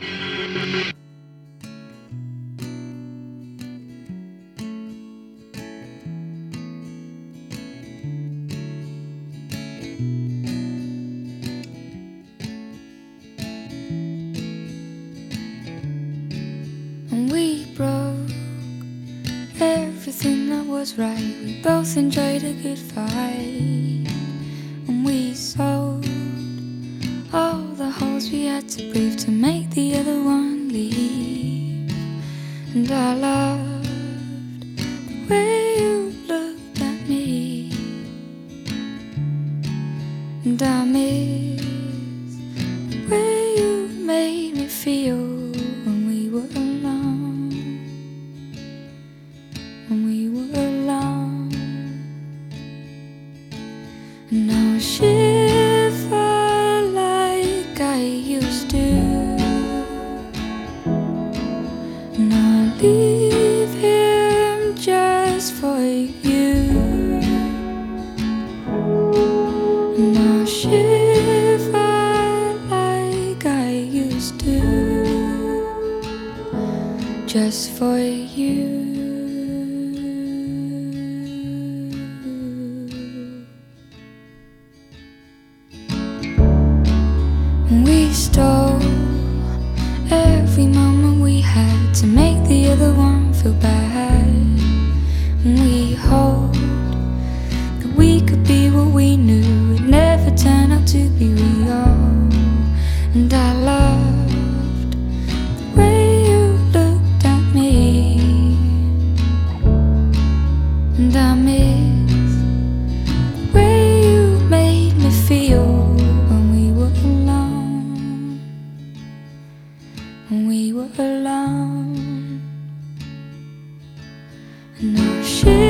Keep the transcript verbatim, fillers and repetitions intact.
And we broke everything that was right. We both enjoyed a good fight. And we sold all the holes we had to breathe to make the other one leave. And I loved the way you looked at me, and I miss the way you made me feel when we were alone, when we were alone. And I'll shiver like I used to, and I'll leave him just for you, and I'll shiver like I used to, just for you. We stole every moment we had to make the other one feel bad. And we hoped that we could be what we knew would never turn out to be real. And I loved the way you looked at me, and I miss the way you made me feel when we were alone, when we were alone. And I'll share